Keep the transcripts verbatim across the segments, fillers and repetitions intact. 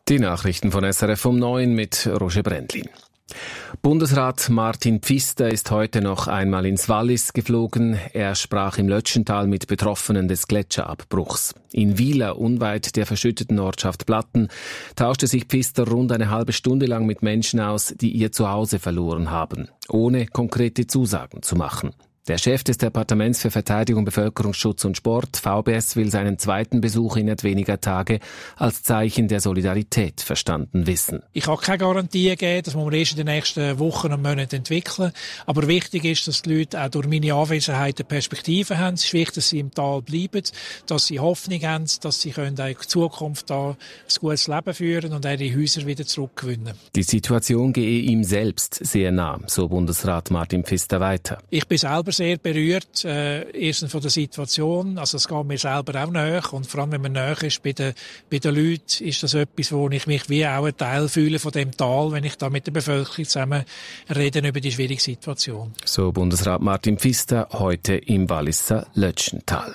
Die Nachrichten von S R F um neun mit Roger Brändlin. Bundesrat Martin Pfister ist heute noch einmal ins Wallis geflogen. Er sprach im Lötschental mit Betroffenen des Gletscherabbruchs. In Wiler, unweit der verschütteten Ortschaft Platten, tauschte sich Pfister rund eine halbe Stunde lang mit Menschen aus, die ihr Zuhause verloren haben, ohne konkrete Zusagen zu machen. Der Chef des Departements für Verteidigung, Bevölkerungsschutz und Sport, V B S, will seinen zweiten Besuch innerhalb weniger Tage als Zeichen der Solidarität verstanden wissen. Ich kann keine Garantie geben, das muss man erst in den nächsten Wochen und Monaten entwickeln. Aber wichtig ist, dass die Leute auch durch meine Anwesenheit eine Perspektive haben. Es ist wichtig, dass sie im Tal bleiben, dass sie Hoffnung haben, dass sie können auch in Zukunft da ein gutes Leben führen und ihre Häuser wieder zurückgewinnen. Die Situation gehe ihm selbst sehr nah, so Bundesrat Martin Pfister weiter. Ich bin selber sehr berührt, äh, erstens von der Situation, also es geht mir selber auch nahe und vor allem, wenn man nahe ist bei den, bei den Leuten, ist das etwas, wo ich mich wie auch ein Teil fühle von dem Tal, wenn ich da mit der Bevölkerung zusammen rede über die schwierige Situation. So Bundesrat Martin Pfister heute im Walliser Lötschental.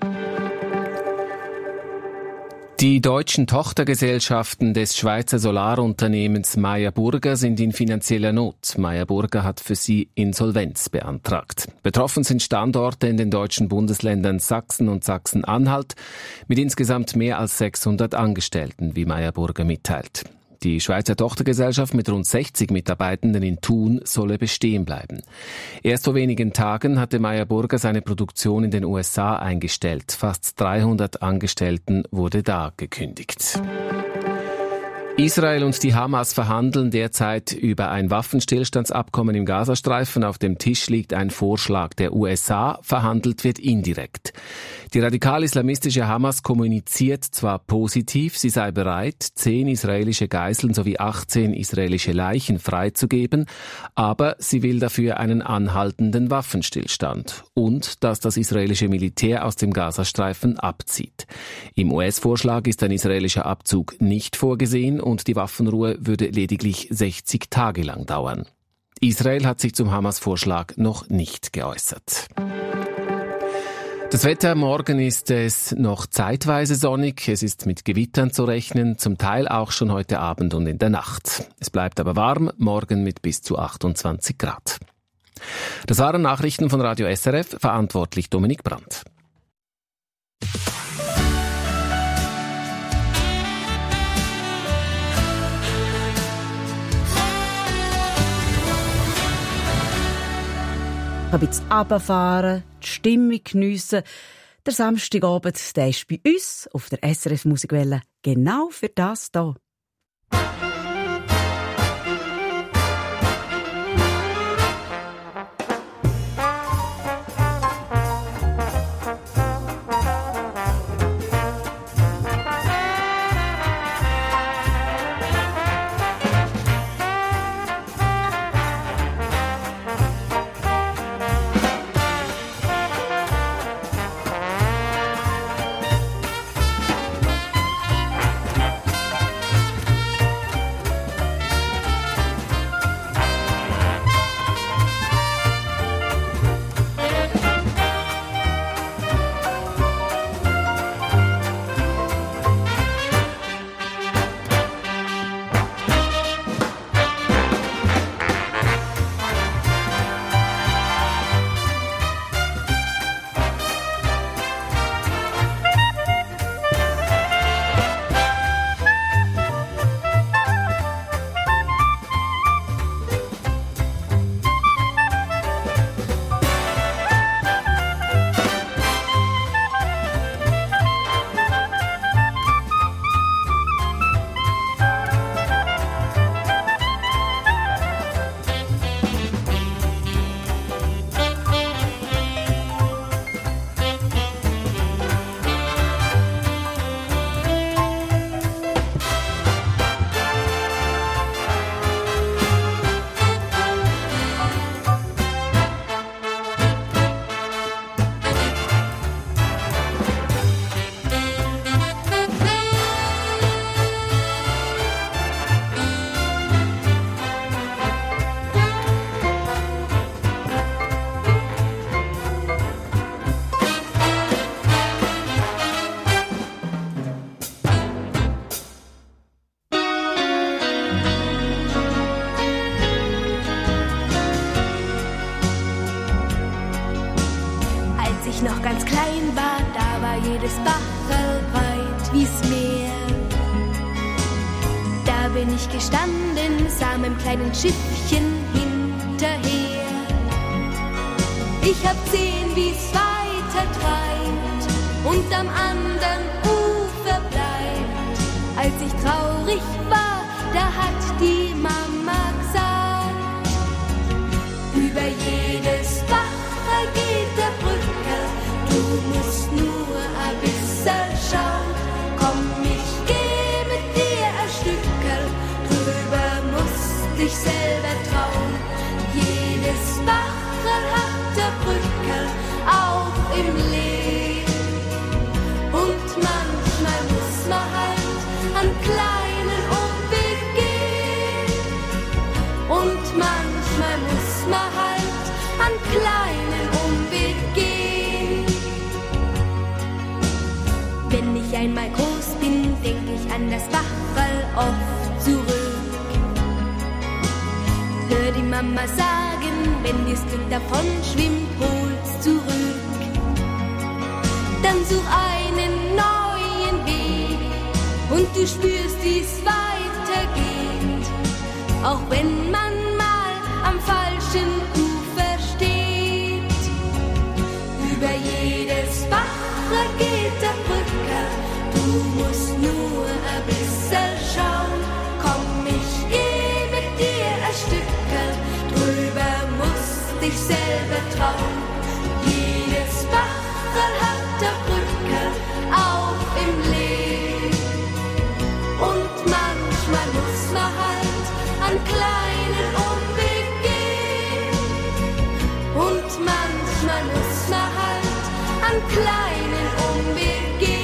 Die deutschen Tochtergesellschaften des Schweizer Solarunternehmens Meyer Burger sind in finanzieller Not. Meyer Burger hat für sie Insolvenz beantragt. Betroffen sind Standorte in den deutschen Bundesländern Sachsen und Sachsen-Anhalt mit insgesamt mehr als sechshundert Angestellten, wie Meyer Burger mitteilt. Die Schweizer Tochtergesellschaft mit rund sechzig Mitarbeitenden in Thun solle bestehen bleiben. Erst vor wenigen Tagen hatte Meyer Burger seine Produktion in den U S A eingestellt. Fast dreihundert Angestellten wurde da gekündigt. Israel und die Hamas verhandeln derzeit über ein Waffenstillstandsabkommen im Gazastreifen. Auf dem Tisch liegt ein Vorschlag der U S A, verhandelt wird indirekt. Die radikal-islamistische Hamas kommuniziert zwar positiv, sie sei bereit, zehn israelische Geiseln sowie achtzehn israelische Leichen freizugeben, aber sie will dafür einen anhaltenden Waffenstillstand und dass das israelische Militär aus dem Gazastreifen abzieht. Im U S-Vorschlag ist ein israelischer Abzug nicht vorgesehen und die Waffenruhe würde lediglich sechzig Tage lang dauern. Israel hat sich zum Hamas-Vorschlag noch nicht geäußert. Das Wetter, morgen ist es noch zeitweise sonnig, es ist mit Gewittern zu rechnen, zum Teil auch schon heute Abend und in der Nacht. Es bleibt aber warm, morgen mit bis zu achtundzwanzig Grad. Das waren Nachrichten von Radio S R F, verantwortlich Dominik Brandt. Ein bisschen runterfahren, die Stimmung geniessen. Der Samstagabend, der ist bei uns auf der S R F Musikwelle genau für das da. ich noch ganz klein war, da war jedes Bachel breit wie's Meer. Da bin ich gestanden, sah meinem kleinen Schiffchen hinterher. Ich hab gesehen, wie's weiter treibt und am anderen Ufer bleibt. Als ich traurig war, da hat die Mama gesagt, über jedes Bachel geht der Brücke, du musst nur ein bisschen schauen. Komm, ich geh mit dir ein Stückel, drüber musst dich selber trauen. Jedes Bachel hat der Brücke, auch im Leben. Und manchmal muss man halt an kleinen Umweg gehen. Und manchmal muss man halt an kleinen Umweg gehen. Wenn ich einmal groß bin, denk ich an das Bachel oft zurück. Hör die Mama sagen, wenn dir's Glück davon schwimmt, hol's zurück. Dann such einen neuen Weg und du spürst, wie's weitergeht. Auch wenn man mal am falschen Ufer steht. Über jedes Bachel geht der Brücke, du musst nur ein bisschen schauen. Komm, ich geh mit dir ein Stückchen, drüber musst dich selber trauen. Jedes Bachel hat der Brücke, auch im Leben. Und manchmal muss man halt an kleinen Umweg gehen. Und manchmal muss man halt an kleinen Umweg gehen.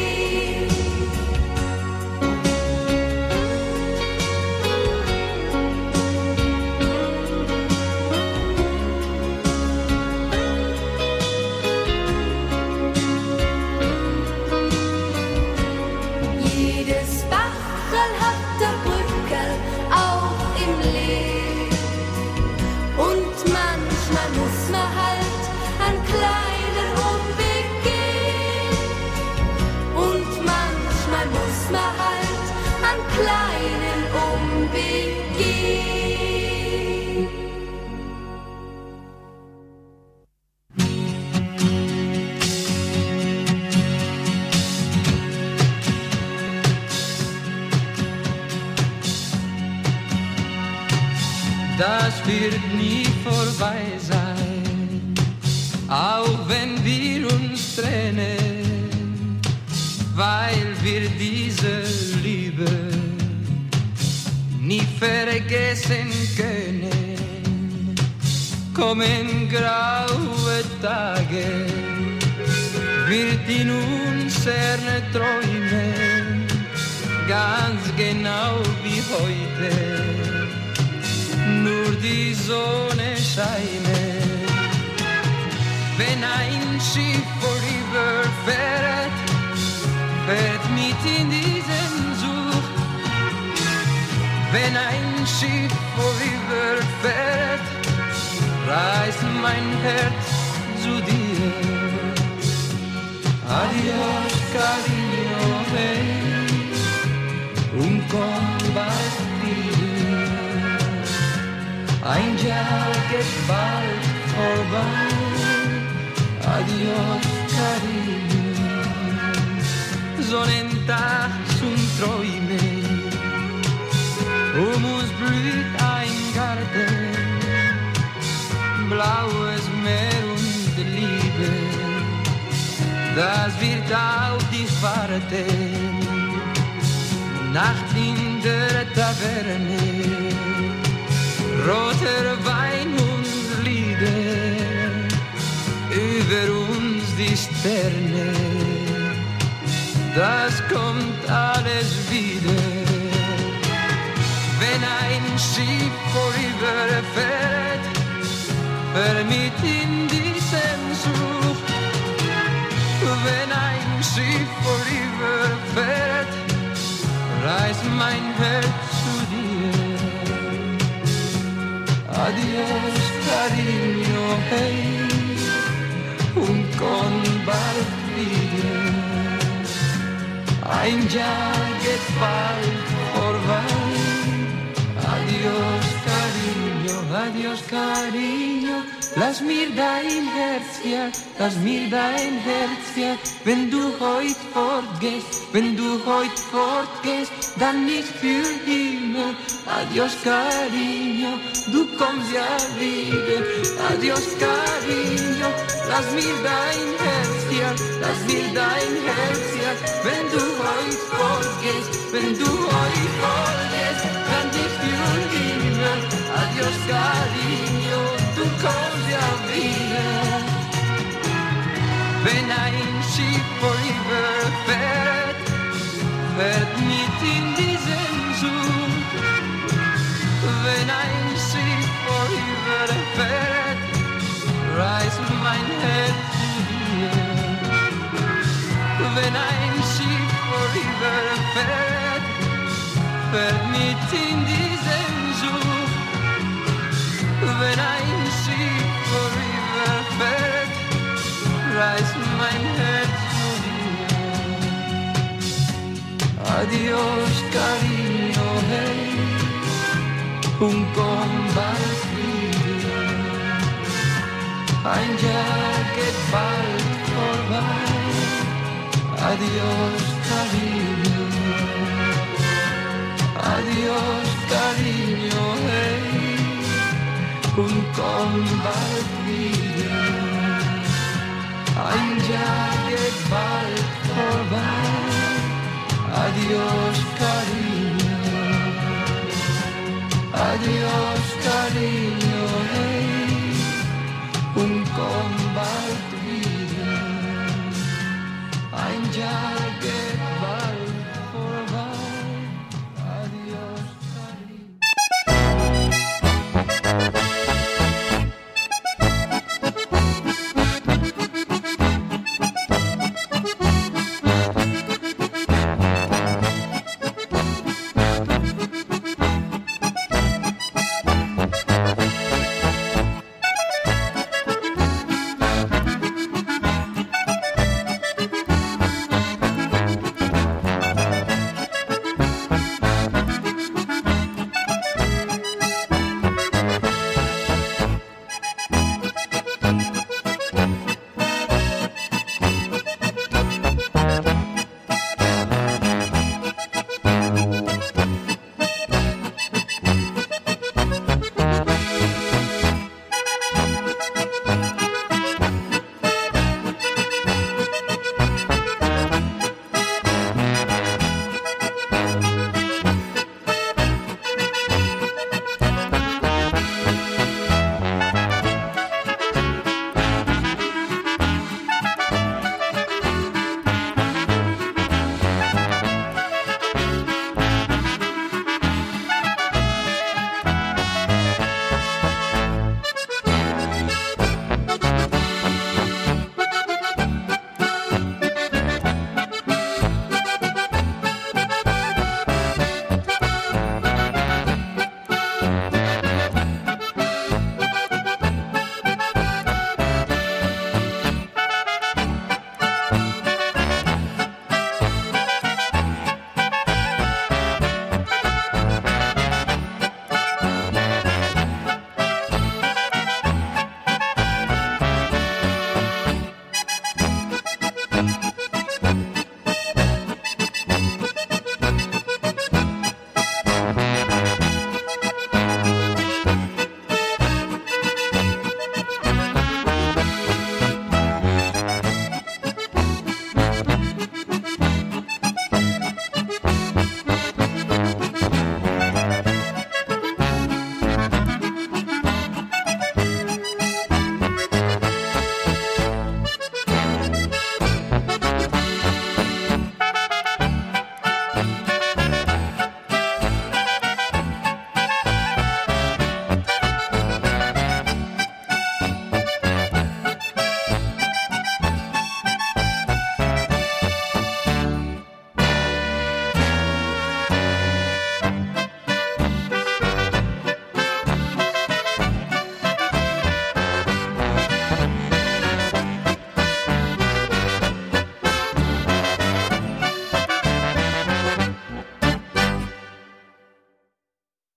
Jedes Bachel hat der Brücke, auch im Leben. Und manchmal muss man halt an kleinen Umweg gehen. Und manchmal muss man halt an kleinen Umweg gehen. Das wird nie vorbei sein, auch wenn wir uns trennen, weil wir diese Liebe nie vergessen können. Kommen graue Tage, wird in unseren Träumen ganz genau wie heute nur die Sonne scheint. Wenn ein Schiff vorüberfährt, fährt mit in diesen Zug. Wenn ein Schiff vorüberfährt, reißt mein Herz zu dir. Adios, cariño, hey, und komm bald wieder. Ein Jahr geht bald vorbei. Adios, cariño. Sonnentag zum Träumen. Um uns blüht ein Garten. Blaues Meer und Liebe. Das wird auf dich warten. Nacht in der Taverne. Roter Wein und Lieder, über uns die Sterne, das kommt alles wieder. Wenn ein Schiff vorüberfährt, fährt mit in diesem Zug. Wenn ein Schiff vorüberfährt, reißt mein Herz zu dir. Adios, cariño, hey, un con ein Jahr geht bald vorbei. Adiós, cariño, adiós, cariño. Lass mir dein Herz, ja, lass mir dein Herz, ja. Wenn du heut fortgehst, wenn du heut fortgehst, dann nicht für immer. Adiós, cariño, du kommst ja wieder. Adiós, cariño, lass mir dein Herz, ja, lass mir dein Herz, ja. Wenn du heut fortgehst, wenn du heut fortgehst, dann nicht für immer. Adiós, cariño, du kommst ja wieder. Wenn ein Schiff vorüberfährt, fährt mit in die Sehnsucht. Wenn ein Schiff vorüberfährt, reißt mein Herz zu dir. Wenn ein Schiff vorüberfährt, fährt mit in die Sehnsucht. Wenn ein Schiff vorüberfährt, reißt mein Herz zu dir. Adiós, cariño, hey, und komm bald wieder. Ein Jahr geht bald vorbei. Adiós, cariño. Adiós, cariño, hey, und komm bald wieder. Ein Jahr geht bald vorbei. Adiós, cariño. Adiós, cariño, hey, und komm bald wieder. Ein Jahr geht bald vorbei. Adiós, cariño.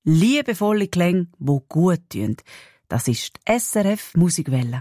Liebevolle Klänge, die gut tun. Das ist die S R F Musikwelle.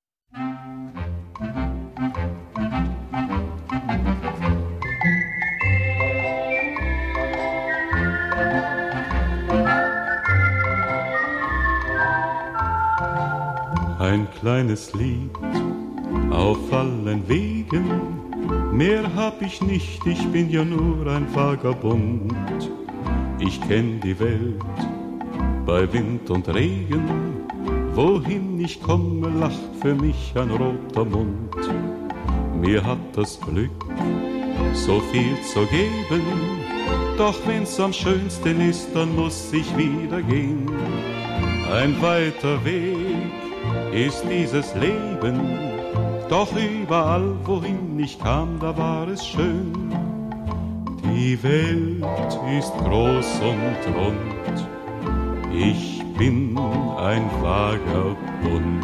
Ein kleines Lied auf allen Wegen, mehr hab ich nicht, ich bin ja nur ein Vagabund. Ich kenn die Welt bei Wind und Regen, wohin ich komme, lacht für mich ein roter Mund. Mir hat das Glück so viel zu geben, doch wenn's am schönsten ist, dann muss ich wieder gehen. Ein weiter Weg ist dieses Leben, doch überall, wohin ich kam, da war es schön. Die Welt ist groß und rund, ich bin ein Vagabund.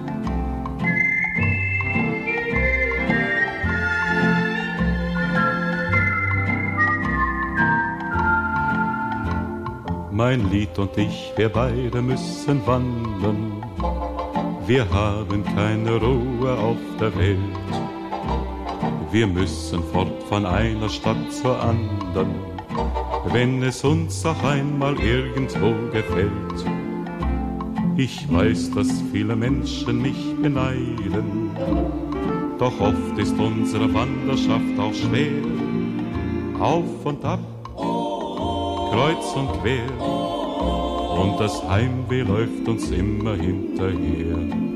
Mein Lied und ich, wir beide müssen wandern. Wir haben keine Ruhe auf der Welt. Wir müssen fort von einer Stadt zur anderen, wenn es uns auch einmal irgendwo gefällt. Ich weiß, dass viele Menschen mich beneiden, doch oft ist unsere Wanderschaft auch schwer. Auf und ab, kreuz und quer, und das Heimweh läuft uns immer hinterher.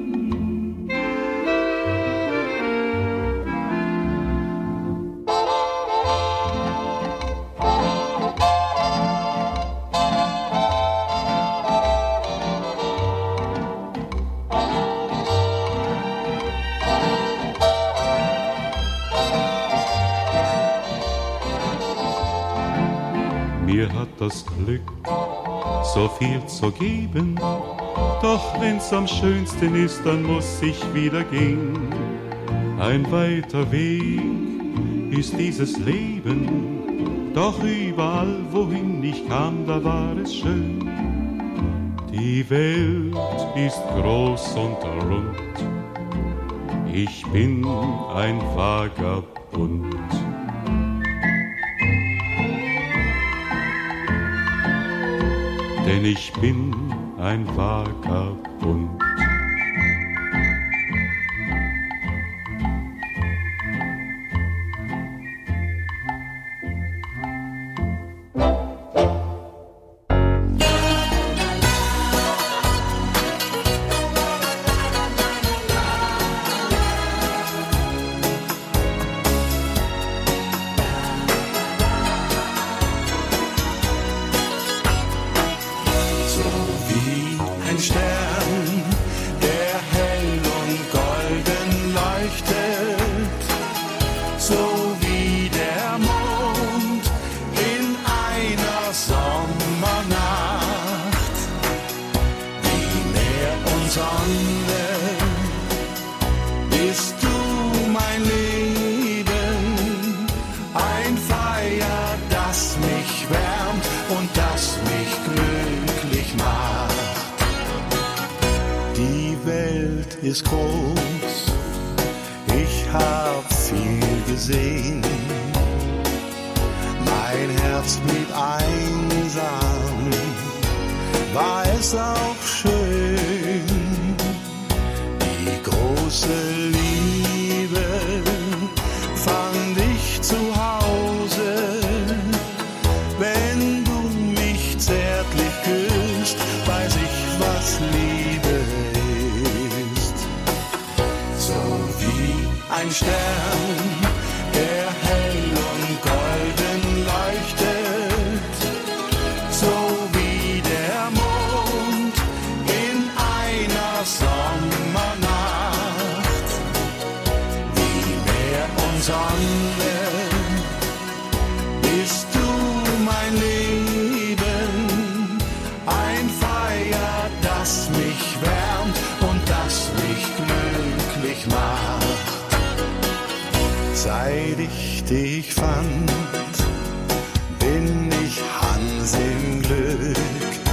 Mir hat das Glück so viel zu geben, doch wenn's am schönsten ist, dann muss ich wieder gehen. Ein weiter Weg ist dieses Leben, doch überall, wohin ich kam, da war es schön. Die Welt ist groß und rund, ich bin ein Vagabund. Denn ich bin ein Vagabund. Ist groß, ich hab viel gesehen, mein Herz blieb einsam, war es auch schön, die große Liebe fand ich zu Hause, wenn du mich zärtlich küsst, weiß ich, was Liebe ist. Ein Stern, der hell und golden leuchtet, so wie der Mond in einer Sommernacht. Wie Meer und Sonne bist du mein Leben, ein Feuer, das mich wärmt und das mich glücklich macht. Seit ich dich fand, bin ich Hans im Glück.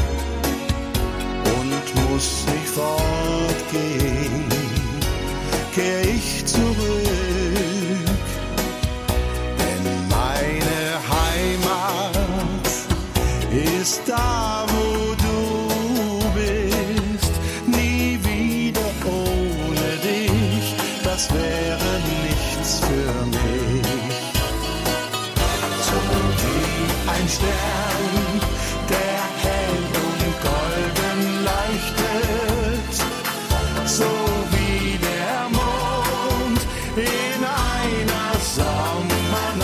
muss ich fortgehen, kehr ich zurück, denn meine Heimat ist da, wo du bist, nie wieder ohne dich, das wäre nichts für mich. So wie ein Stern, der hell und golden leuchtet, so wie der Mond in einer Sommernacht,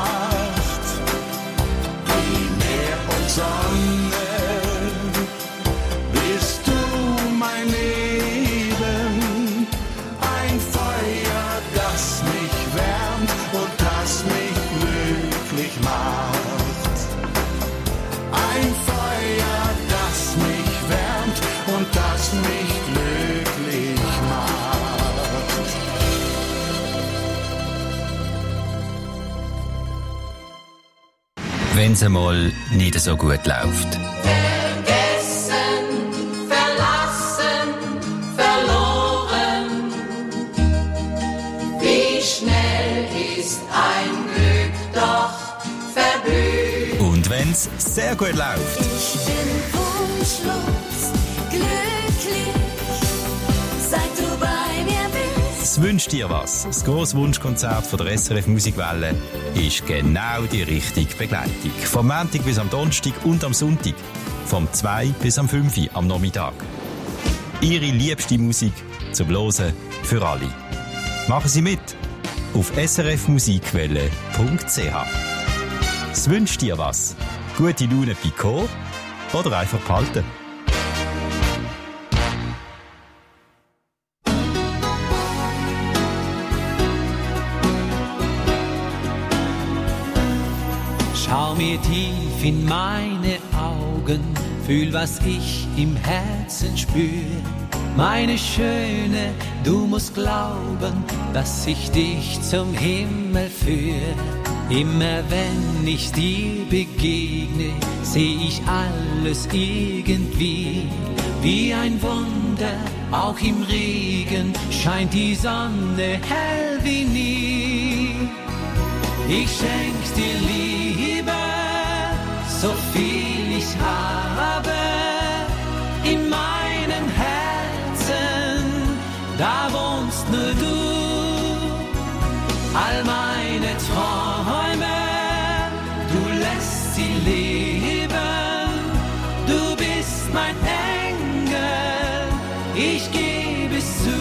wie Meer und Sonne bist du mein Leben, ein Feuer, das mich wärmt und das mich glücklich macht. Ein Feuer, das mich wärmt und das mich glücklich macht. Wenn's einmal nicht so gut läuft. Vergessen, verlassen, verloren. Wie schnell ist ein Glück doch verblüht. Und wenn's sehr gut läuft. Ich bin wunschlos glücklich, seit du bei mir bist. Es wünscht dir was. Das grosse Wunschkonzert von der S R F Musikwelle ist genau die richtige Begleitung. Vom Montag bis am Donnerstag und am Sonntag. Vom zwei bis am fünf am Nachmittag. Ihre liebste Musik zum Hören für alle. Machen Sie mit auf s r f musikwelle punkt c h. Es wünscht dir was. Gute Laune Pico oder einfach behalten. Schau mir tief in meine Augen, fühl, was ich im Herzen spür. Meine Schöne, du musst glauben, dass ich dich zum Himmel führe. Immer wenn ich dir begegne, seh ich alles irgendwie wie ein Wunder. Auch im Regen scheint die Sonne hell wie nie. Ich schenk dir Liebe, so viel ich habe, in meinem Herzen, da wohnst nur du. All meine Träume, du lässt sie leben, du bist mein Engel, ich gebe es zu.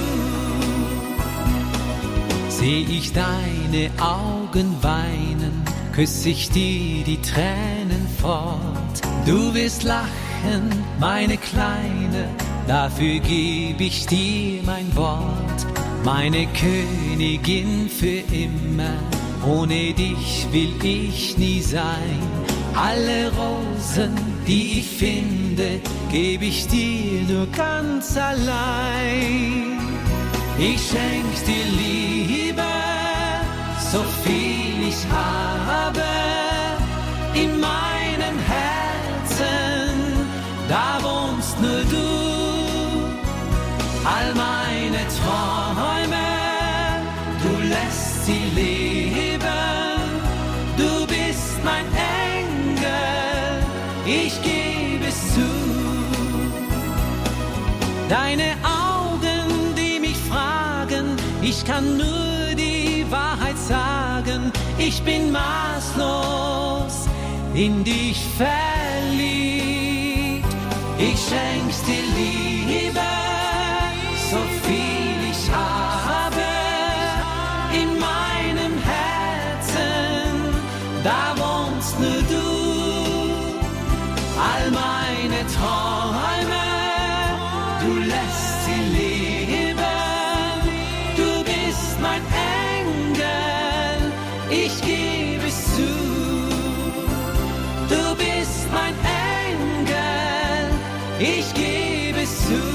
Seh ich deine Augen weinen, küss ich dir die Tränen fort. Du wirst lachen, meine Kleine, dafür geb ich dir mein Wort. Meine Königin für immer, ohne dich will ich nie sein. Alle Rosen, die ich finde, geb ich dir nur ganz allein. Ich schenk dir Liebe, so viel ich habe, in meinem Herzen, da wohnst nur du. All meine Träume, du lässt sie leben, du bist mein Engel, ich gebe es zu. Deine Augen, die mich fragen, ich kann nur die Wahrheit sagen, ich bin maßlos in dich verliebt. Ich schenk's dir Liebe, so viel ich habe, in meinem Herzen, da wohnst nur du. All meine Träume, du lässt sie leben, du bist mein Engel, ich gebe es zu. Du bist mein Engel, ich gebe es zu.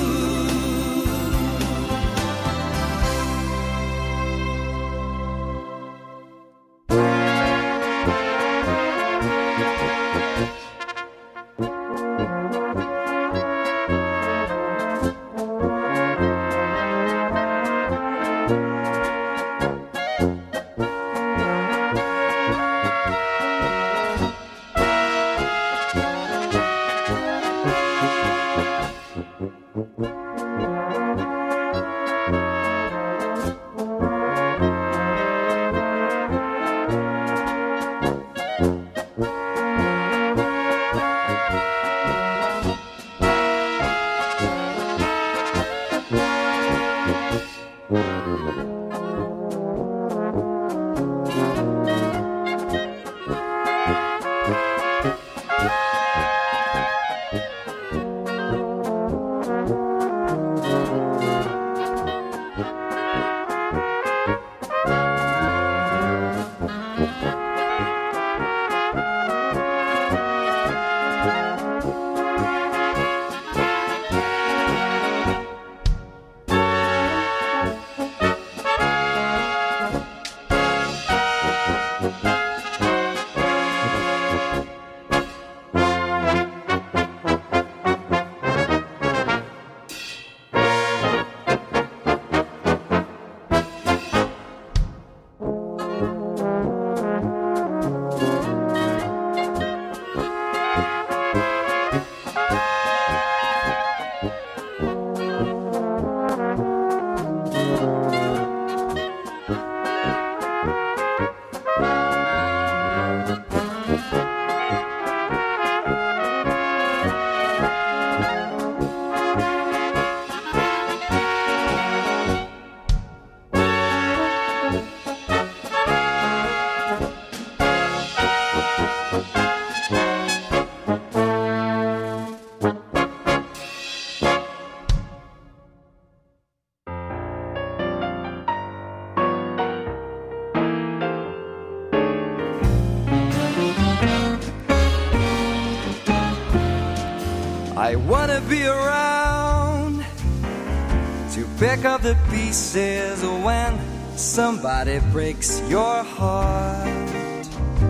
I wanna be around to pick up the pieces when somebody breaks your heart.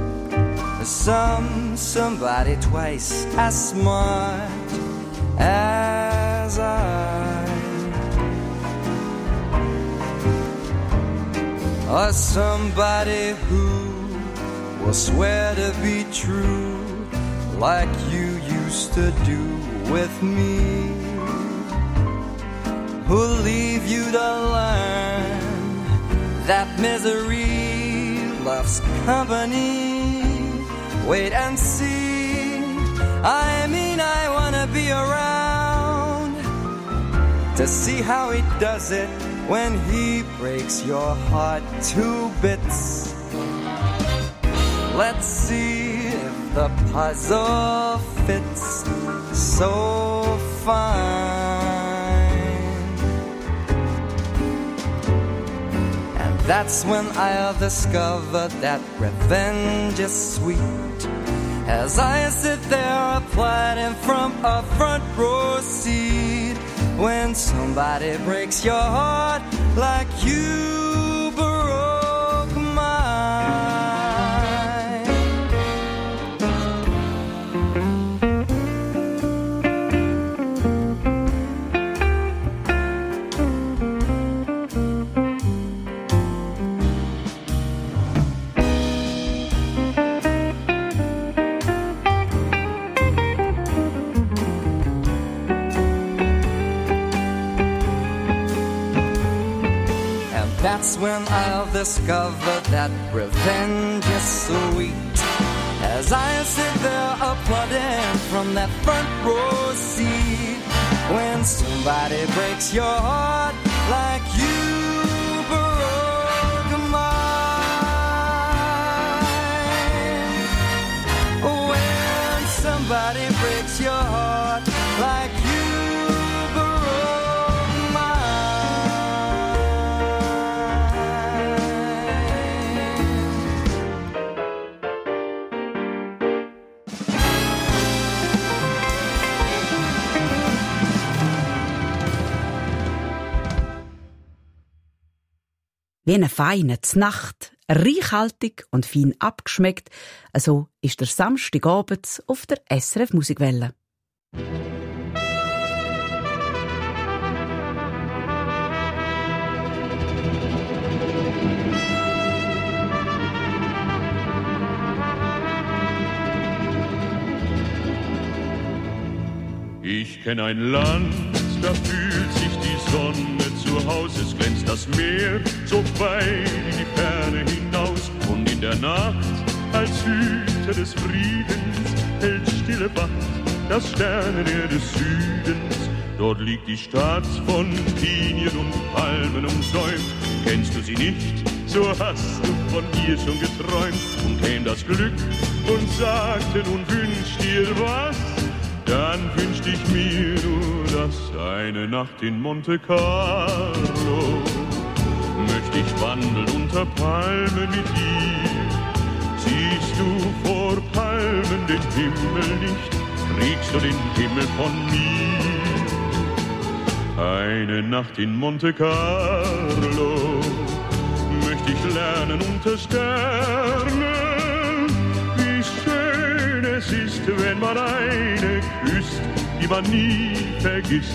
Some somebody twice as smart as I, or somebody who will swear to be true like you used to do with me, who'll leave you to learn that misery loves company. Wait and see, I mean I wanna be around to see how he does it when he breaks your heart to bits. Let's see if the puzzle fits so fine. And that's when I'll discover that revenge is sweet, as I sit there applauding from a front row seat when somebody breaks your heart like you broke mine. That's when I'll discover that revenge is sweet, as I sit there applauding from that front row seat when somebody breaks your heart like you broke mine. When somebody breaks your heart like you wie eine feine Znacht, reichhaltig und fein abgeschmeckt. So ist der Samstagabend auf der S R F Musikwelle. Ich kenn ein Land, da fühlt sich die Sonne zu Hause, es glänzt das Meer so weit in die Ferne hinaus. Und in der Nacht, als Hüter des Friedens, hält stille Wacht das Sternenheer des Südens. Dort liegt die Stadt von Pinien und Palmen umsäumt. Kennst du sie nicht, so hast du von ihr schon geträumt. Und käm das Glück und sagte, nun wünsch dir was, dann wünscht ich mir nur das, eine Nacht in Monte Carlo. Möchte ich wandeln unter Palmen mit dir. Siehst du vor Palmen den Himmel nicht, kriegst du den Himmel von mir. Eine Nacht in Monte Carlo möchte ich lernen unter Sternen, wie schön es ist, wenn man eine küsst, die man nie vergisst.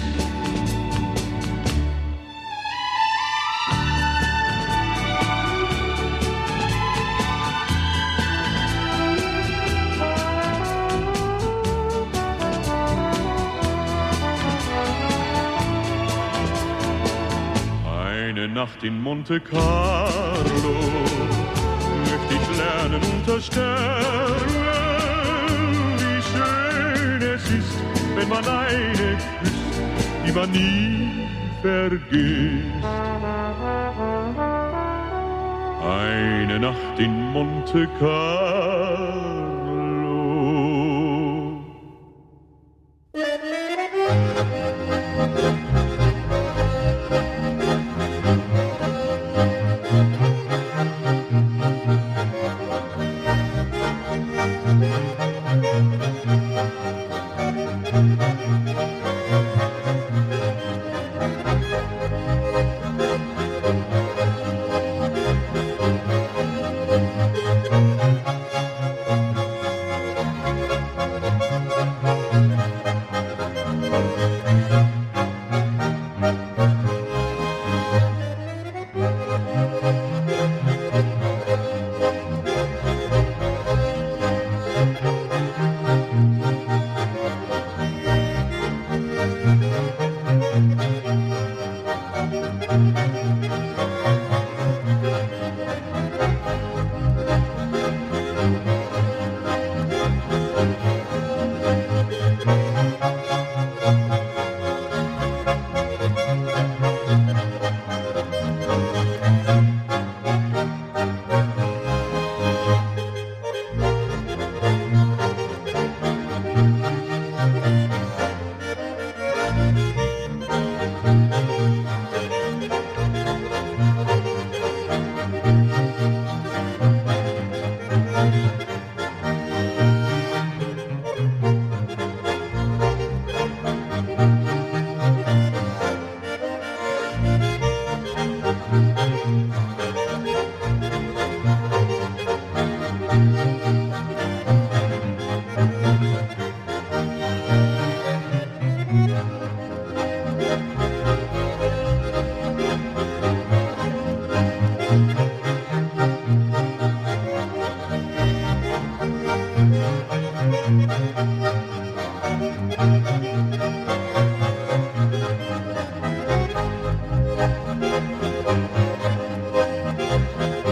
Eine Nacht in Monte Carlo möchte ich lernen unter Sternen, wie schön es ist, wenn man eine küsst, die man nie vergisst. Eine Nacht in Monte Carlo.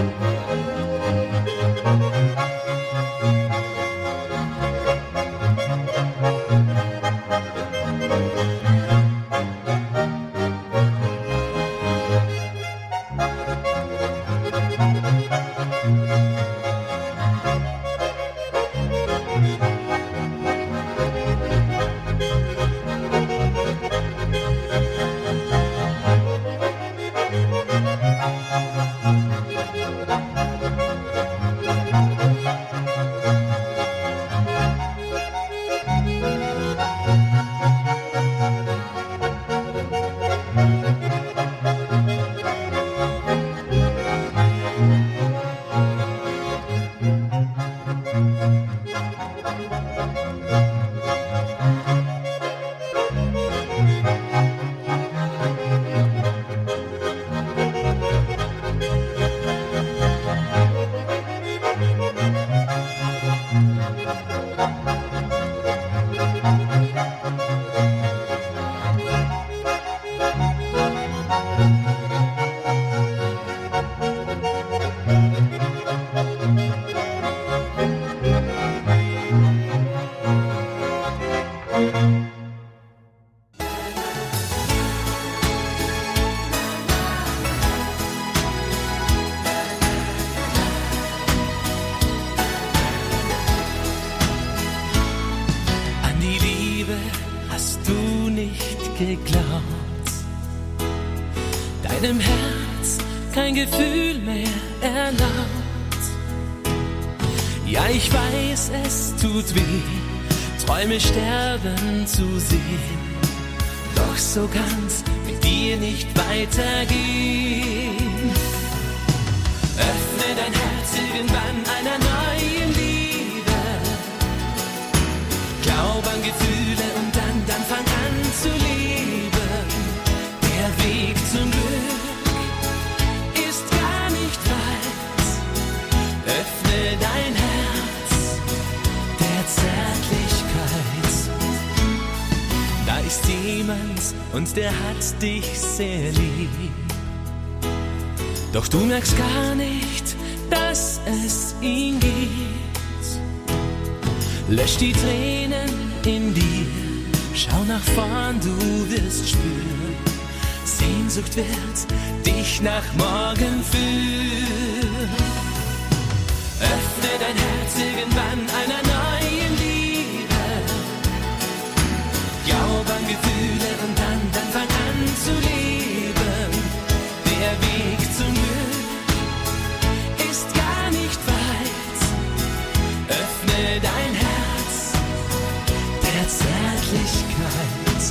geglaubt, deinem Herz kein Gefühl mehr erlaubt. Ja, ich weiß, es tut weh, Träume sterben zu sehen, doch so kann's mit dir nicht weitergehen. Öffne dein Herz irgendwann einer neuen Liebe, glaub an Gefühle und dann, dann fang an zu leben. Der Weg zum Glück ist gar nicht weit. Öffne dein Herz der Zärtlichkeit. Da ist jemand und der hat dich sehr lieb. Doch du merkst gar nicht, dass es ihn gibt. Lösch die Tränen in dir, schau nach vorn, du wirst spüren. Sehnsucht wird dich nach morgen führen. Öffne dein Herz irgendwann einer neuen Liebe. Glaub an Gefühle und dann, dann fang an zu leben. Der Weg zum Glück ist gar nicht weit. Öffne dein Herz der Zärtlichkeit.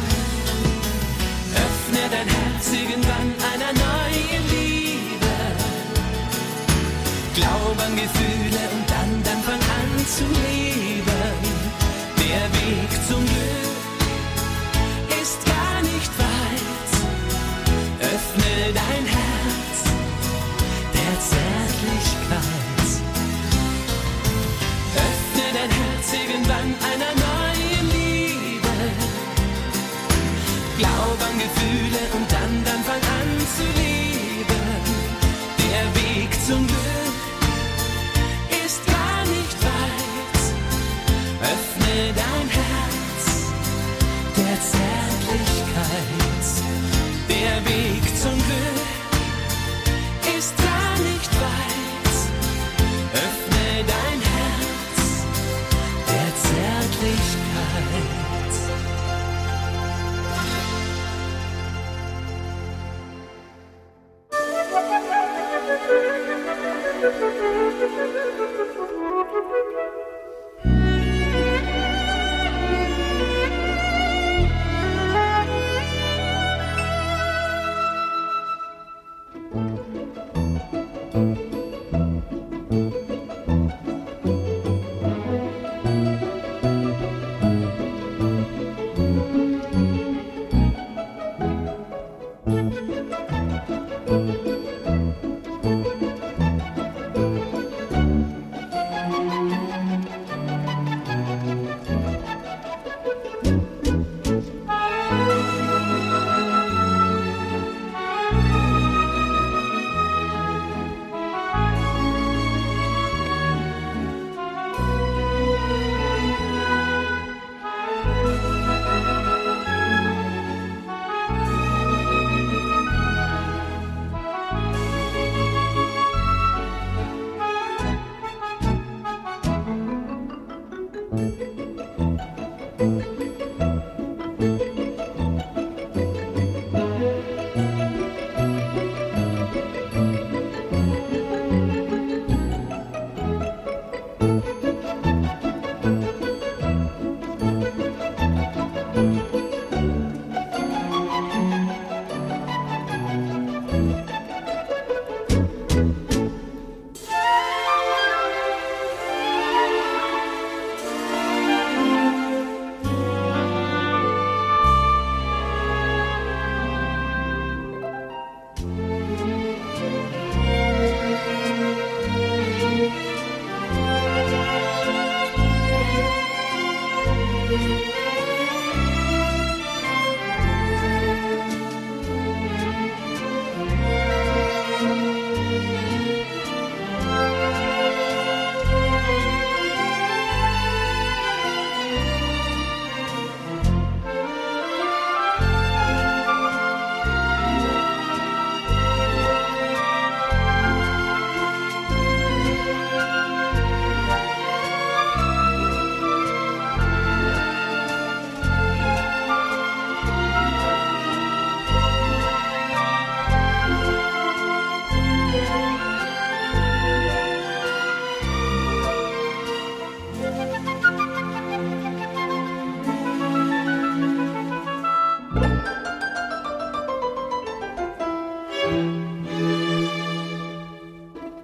Öffne dein Herz irgendwann einer neuen Liebe. Glaub an Gefühle und dann, dann fang an zu leben. Der Weg zum Glück ist gar nicht weit. Öffne dein Herz der Zärtlichkeit. Öffne dein Herz irgendwann einer neuen Liebe. Glaub an Gefühle und dann, dann fang an zu leben. Der Weg zum Glück ist gar nicht weit. Öffne dein Herz der Zärtlichkeit. Der Weg zum Glück ist gar nicht weit. Öffne dein Herz der Zärtlichkeit.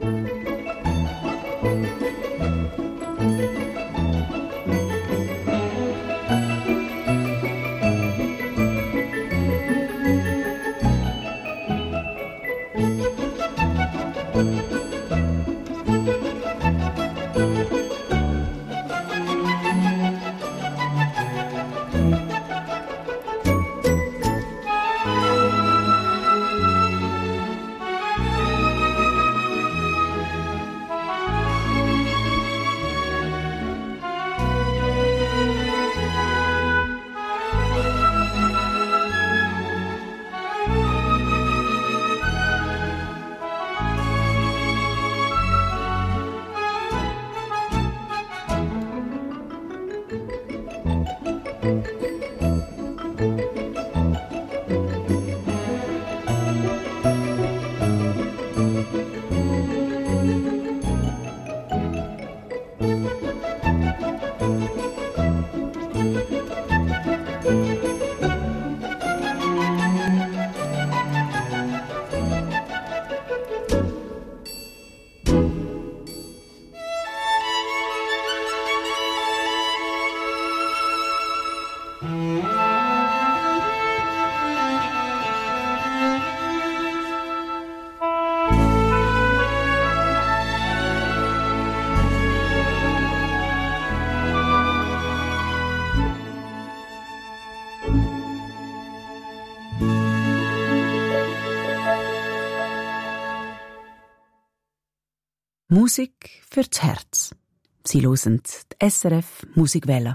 Musik fürs Herz. Sie hören die S R F Musikwelle.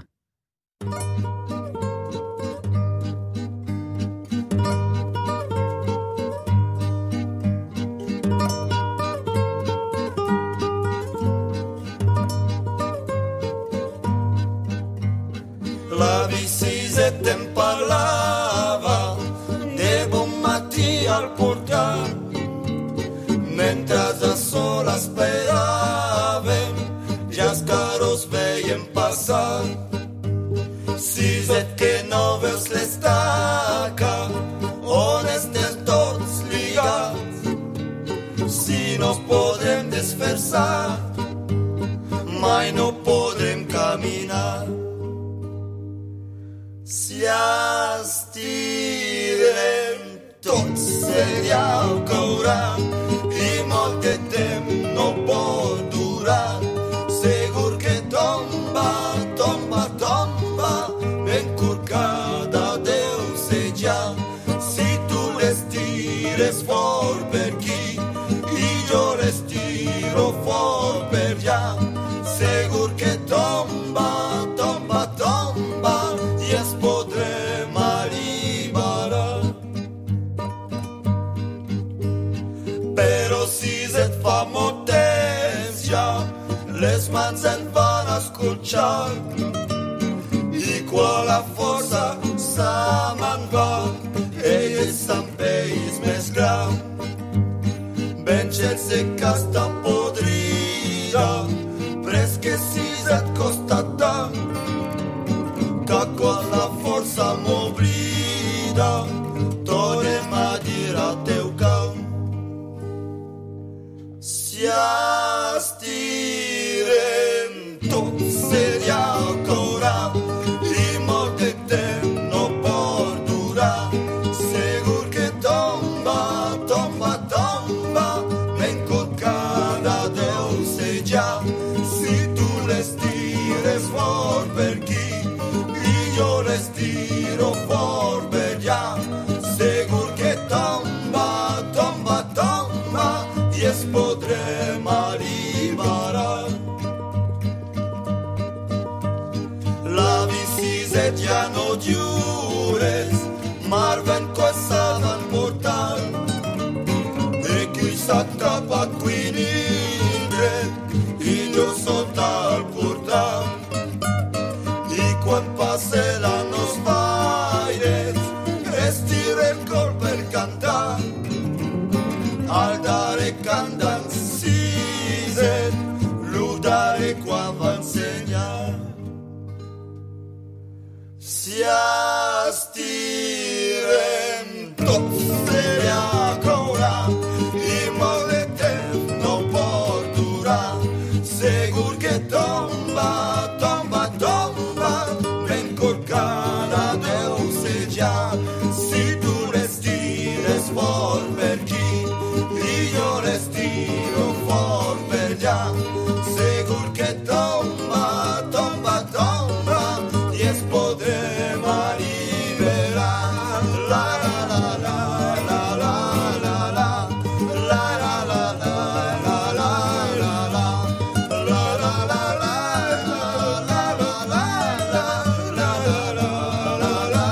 La vicise te parlava de bon matí al portal, mentre da sola esperàvem, ja els carros veiem passar. Siset que no veus l'estaca, on estem tots lligats, si no podrem desfer-se, mai no podrem caminar. Si estirem tots seria el caurà i molt de temps no pot durar. Segur que tomba, tomba, tomba, ben corcada deu ser ja. Si tu l'estires fort per aquí i jo l'estiro fort per allà, segur que tomba, tomba, tomba i es podrem alliberar. Però si et fa molt temps ja, les mans en van escorxar i quan la força se me'n va, ell és en pells més gran. Ben xerse que està podrida, pres que si et costa tant, que quan la força m'oblida, tornem a dir al teu camp. Si estirem tot seria el caurà i molt de temps no pot durar. Segur que tomba, tomba, tomba, ben corcada deu ser ja. Si tu l'estires fort per aquí i jo l'estiro fort per allà, segur que tomba, tomba, tomba i es podrem alliberar. La vicise ja no lliures, Marven cosa van portar, e qui s'atrapa qui indret i jo sota el portal. I quan passe la nos baires, estira el cor per cantar, al dare cantant siset, l'udare quan va ensenyar. Si estir ya, segur que tomba, tomba, tomba, y es podremos liberar. La la la la la la la la, la la la la la la la, la la la la la la la la la la.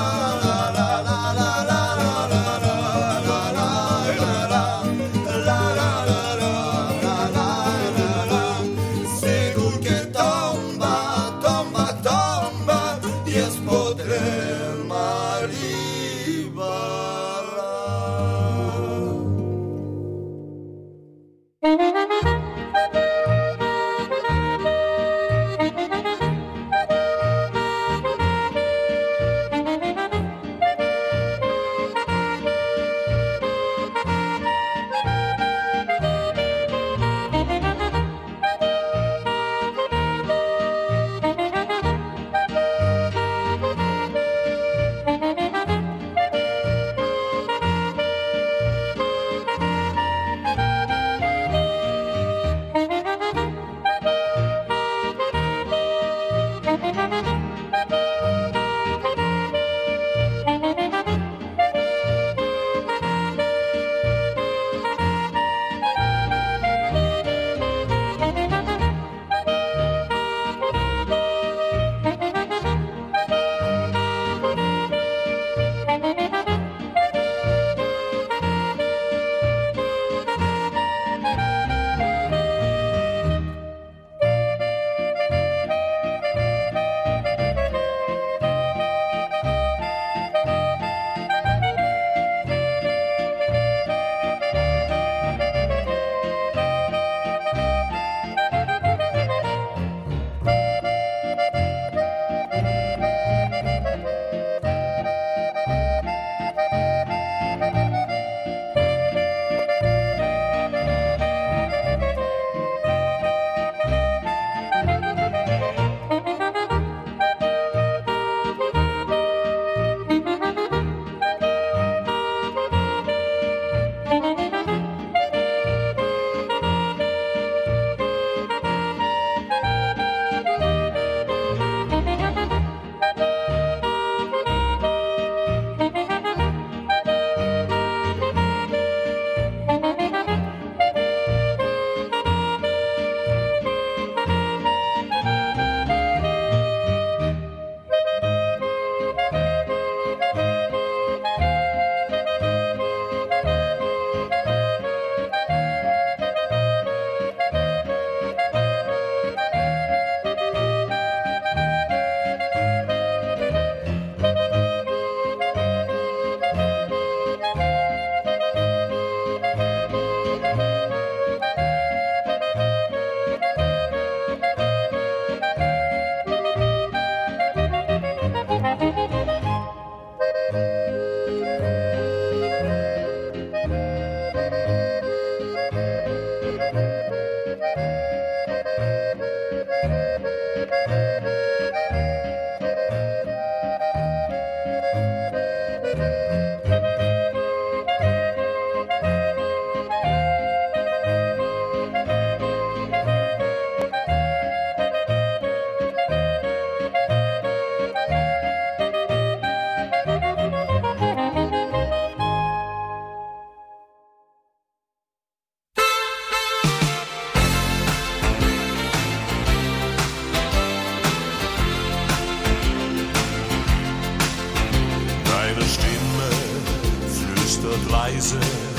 Reise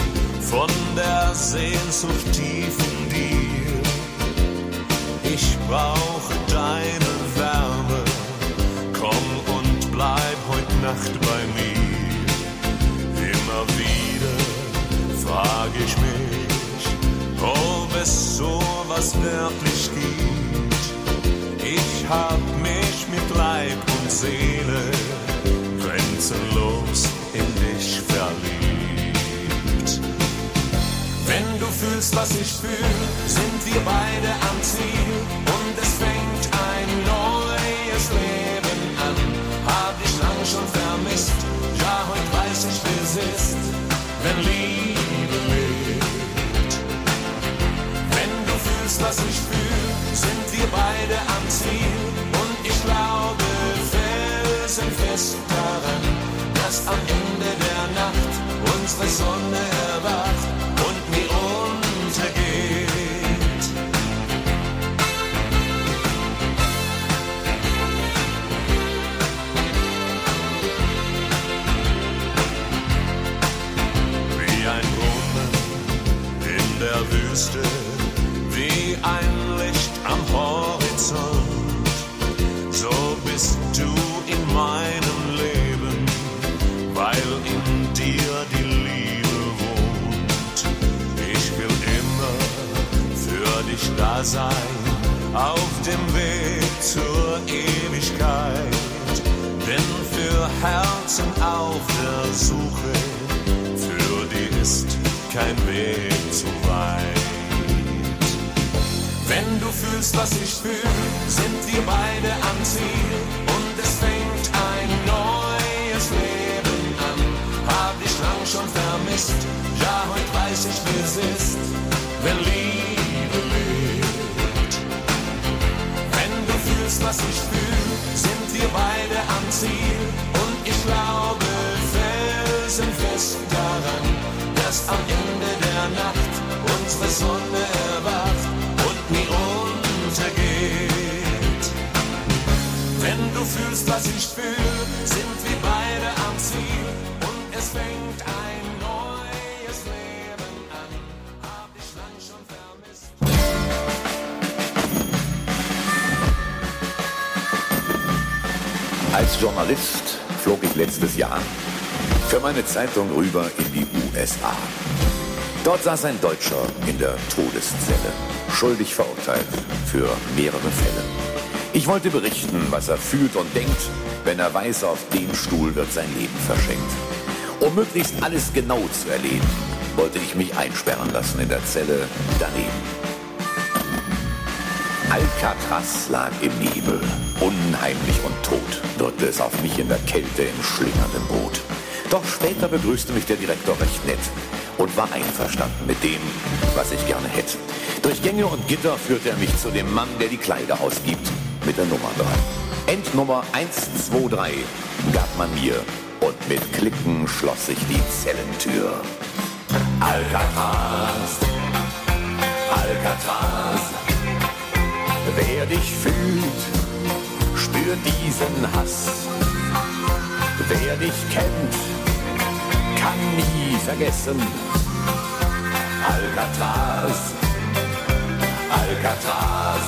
von der Sehnsucht tief in dir. Ich brauche deine Wärme, komm und bleib heute Nacht bei mir. Immer wieder frag ich mich, ob es sowas wirklich gibt. Ich hab mich mit Leib und Seele grenzenlos in dich verliebt. Wenn du fühlst, was ich fühl, sind wir beide am Ziel und es fängt ein neues Leben an. Hab ich lange schon vermisst, ja, heute weiß ich, wie es ist, wenn Liebe lebt. Wenn du fühlst, was was ich fühle, sind wir beide am Ziel. Und ich glaube felsenfest daran, dass am Ende der Nacht unsere Sonne erwacht und nie untergeht. Wie ein Brunnen in der Wüste, wie ein Licht am Horizont, so bist du in meinem Leben, weil in dir die Liebe wohnt. Ich will immer für dich da sein, auf dem Weg zur Ewigkeit, denn für Herzen auf der Suche, für die ist kein Weg zu weit. Wenn du fühlst, was ich fühle, sind wir beide am Ziel und es fängt ein neues Leben an. Hab dich lang schon vermisst, ja, heute weiß ich, wie es ist, wenn Liebe lebt. Wenn du fühlst, was ich fühle, sind wir beide am Ziel und ich glaube felsenfest daran, dass am Ende der Nacht unsere Sonne erwacht und nie untergeht. Wenn du fühlst, was ich fühle, sind wir beide am Ziel und es fängt ein neues Leben an. Hab dich lang schon vermisst. Als Journalist flog ich letztes Jahr für meine Zeitung rüber in die U S A. Dort saß ein Deutscher in der Todeszelle, schuldig verurteilt für mehrere Fälle. Ich wollte berichten, was er fühlt und denkt, wenn er weiß, auf dem Stuhl wird sein Leben verschenkt. Um möglichst alles genau zu erleben, wollte ich mich einsperren lassen in der Zelle daneben. Alcatraz lag im Nebel, unheimlich und tot, drückte es auf mich in der Kälte im schlingernden Boot. Doch später begrüßte mich der Direktor recht nett und war einverstanden mit dem, was ich gerne hätte. Durch Gänge und Gitter führte er mich zu dem Mann, der die Kleider ausgibt, mit der Nummer drei. Endnummer eins zwei drei gab man mir und mit Klicken schloss sich die Zellentür. Alcatraz, Alcatraz, wer dich fühlt, spürt diesen Hass. Wer dich kennt, kann nie vergessen. Alcatraz, Alcatraz.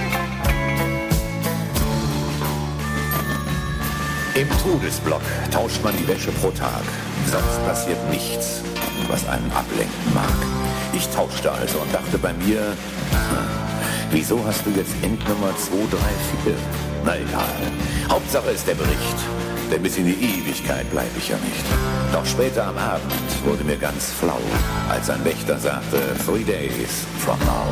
Im Todesblock tauscht man die Wäsche pro Tag. Sonst passiert nichts, was einen ablenken mag. Ich tauschte also und dachte bei mir, hm, wieso hast du jetzt Endnummer zwei drei vier? Na egal, Hauptsache ist der Bericht. Denn bis in die Ewigkeit bleibe ich ja nicht. Doch später am Abend wurde mir ganz flau, als ein Wächter sagte, three days from now.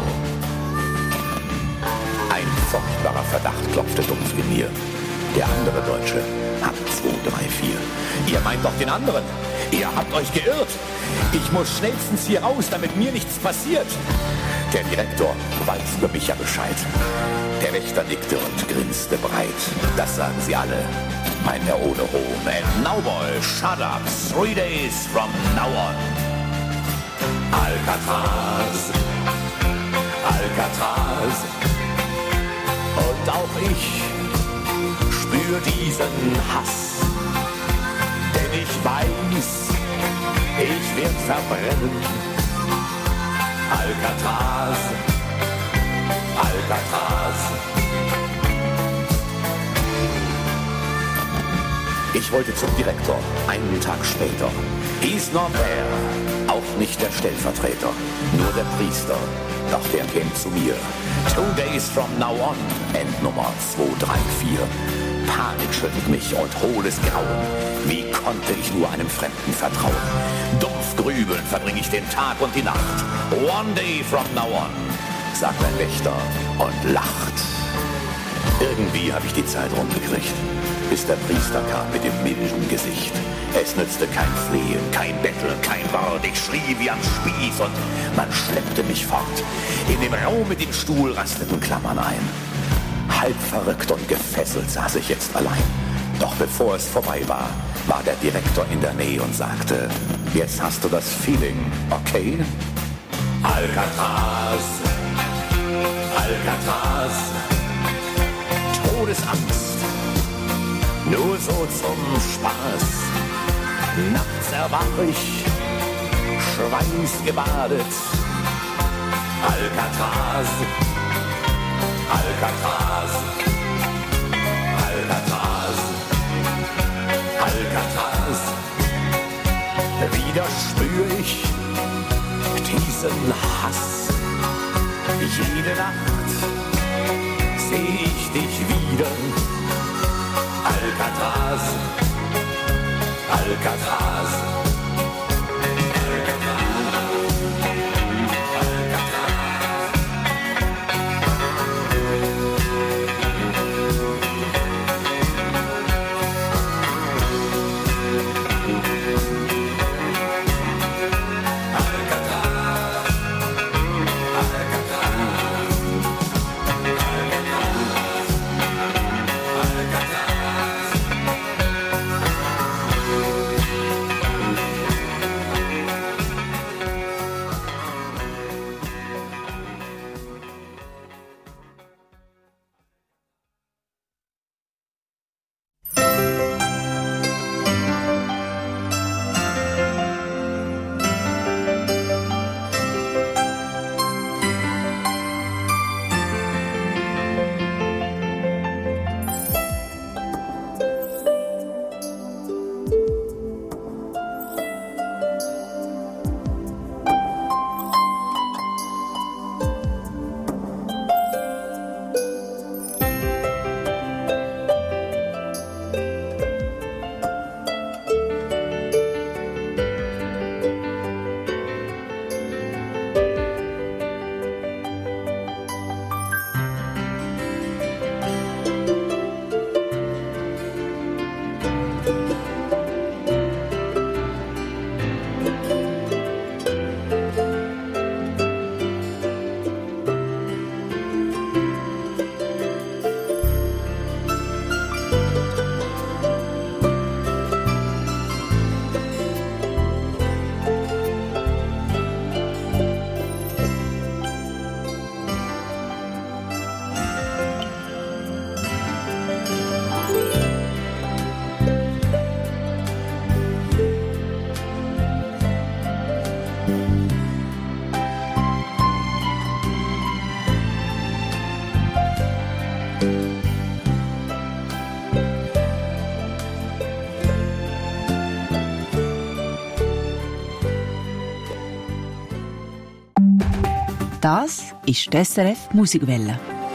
Ein furchtbarer Verdacht klopfte dumpf in mir. Der andere Deutsche hat zwei drei vier. Ihr meint doch den anderen. Ihr habt euch geirrt. Ich muss schnellstens hier raus, damit mir nichts passiert. Der Direktor weiß über mich ja Bescheid. Der Wächter nickte und grinste breit. Das sagen sie alle. Mein Herr ohne Hohn. And now boy, shut up. Three days from now on. Alcatraz, Alcatraz. Und auch ich spür diesen Hass. Denn ich weiß, ich werd verbrennen. Alcatraz, Alcatraz. Ich wollte zum Direktor, einen Tag später. Hieß Norbert, auch nicht der Stellvertreter, nur der Priester, doch der käme zu mir. Two days from now on, Endnummer zwei drei vier. Panik schüttelt mich und hohles Grauen. Wie konnte ich nur einem Fremden vertrauen? Dumpf grübeln verbringe ich den Tag und die Nacht. One day from now on, sagt ein Wächter und lacht. Irgendwie habe ich die Zeit rumgekriegt, bis der Priester kam mit dem milden Gesicht. Es nützte kein Flehen, kein Betteln, kein Wort. Ich schrie wie am Spieß und man schleppte mich fort. In dem Raum mit dem Stuhl rasteten Klammern ein. Halb verrückt und gefesselt saß ich jetzt allein. Doch bevor es vorbei war, war der Direktor in der Nähe und sagte: Jetzt hast du das Feeling, okay? Alcatraz, Alcatraz, Todesangst, nur so zum Spaß. Nachts erwach ich, schweißgebadet. Alcatraz, Alcatraz, Alcatraz, Alcatraz. Wieder spür ich diesen Hass. Jede Nacht seh ich dich wieder. Alcatraz, Alcatraz. Das ist die S R F Musikwelle.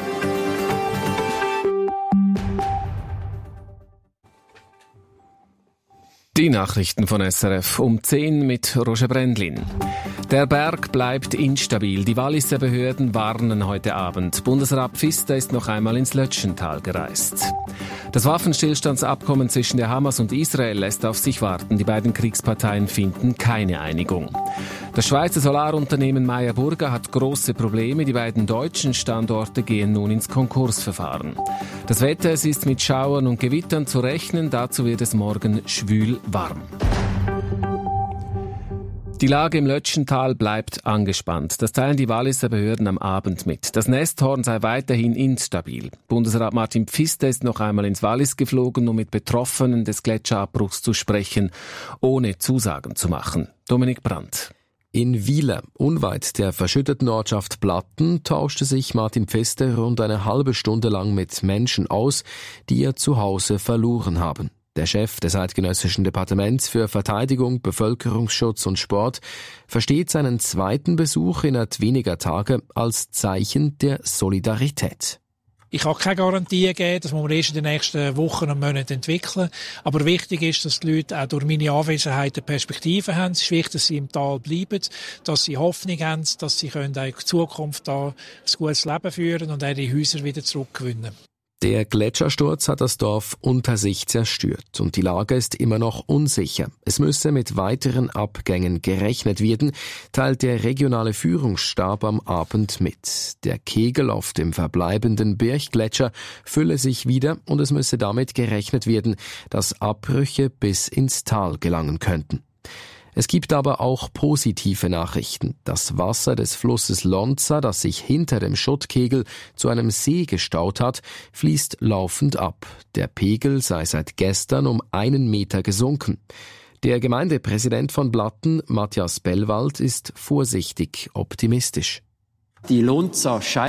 Die Nachrichten von S R F um zehn mit Roger Brändlin. Der Berg bleibt instabil. Die Walliser Behörden warnen heute Abend. Bundesrat Pfister ist noch einmal ins Lötschental gereist. Das Waffenstillstandsabkommen zwischen der Hamas und Israel lässt auf sich warten. Die beiden Kriegsparteien finden keine Einigung. Das Schweizer Solarunternehmen Meyer Burger hat große Probleme. Die beiden deutschen Standorte gehen nun ins Konkursverfahren. Das Wetter, es ist mit Schauern und Gewittern zu rechnen. Dazu wird es morgen schwül warm. Die Lage im Lötschental bleibt angespannt. Das teilen die Walliser Behörden am Abend mit. Das Nesthorn sei weiterhin instabil. Bundesrat Martin Pfister ist noch einmal ins Wallis geflogen, um mit Betroffenen des Gletscherabbruchs zu sprechen, ohne Zusagen zu machen. Dominik Brandt. In Wiele, unweit der verschütteten Ortschaft Platten, tauschte sich Martin Pfister rund eine halbe Stunde lang mit Menschen aus, die ihr Zuhause verloren haben. Der Chef des Eidgenössischen Departements für Verteidigung, Bevölkerungsschutz und Sport versteht seinen zweiten Besuch innerhalb weniger Tage als Zeichen der Solidarität. Ich kann keine Garantie geben, das muss man erst in den nächsten Wochen und Monaten entwickeln. Aber wichtig ist, dass die Leute auch durch meine Anwesenheit eine Perspektive haben. Es ist wichtig, dass sie im Tal bleiben, dass sie Hoffnung haben, dass sie in Zukunft da ein gutes Leben führen und ihre Häuser wieder zurückgewinnen. Der Gletschersturz hat das Dorf unter sich zerstört und die Lage ist immer noch unsicher. Es müsse mit weiteren Abgängen gerechnet werden, teilt der regionale Führungsstab am Abend mit. Der Kegel auf dem verbleibenden Birchgletscher fülle sich wieder und es müsse damit gerechnet werden, dass Abbrüche bis ins Tal gelangen könnten. Es gibt aber auch positive Nachrichten. Das Wasser des Flusses Lonza, das sich hinter dem Schuttkegel zu einem See gestaut hat, fließt laufend ab. Der Pegel sei seit gestern um einen Meter gesunken. Der Gemeindepräsident von Blatten, Matthias Bellwald, ist vorsichtig optimistisch. Die Lonza